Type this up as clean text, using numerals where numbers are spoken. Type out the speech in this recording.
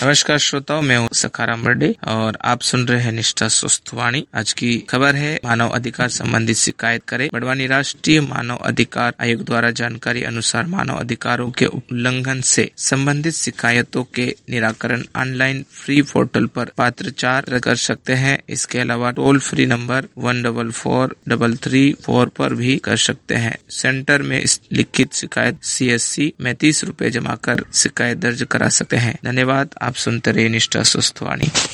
नमस्कार श्रोताओं, मैं हूँ सखाराम बर्डे और आप सुन रहे हैं निष्ठा स्वस्थ वाणी। आज की खबर है, मानव अधिकार संबंधित शिकायत करें। बड़वानी राष्ट्रीय मानव अधिकार आयोग द्वारा जानकारी अनुसार मानव अधिकारों के उल्लंघन से संबंधित शिकायतों के निराकरण ऑनलाइन फ्री पोर्टल पर पत्राचार कर सकते हैं। इसके अलावा टोल फ्री नंबर 144334 पर भी कर सकते हैं। सेंटर में लिखित शिकायत CSC में 30 रुपए जमा कर शिकायत दर्ज करा सकते हैं। धन्यवाद। आप सुनते रहिए निष्ठा स्वस्थ वाणी।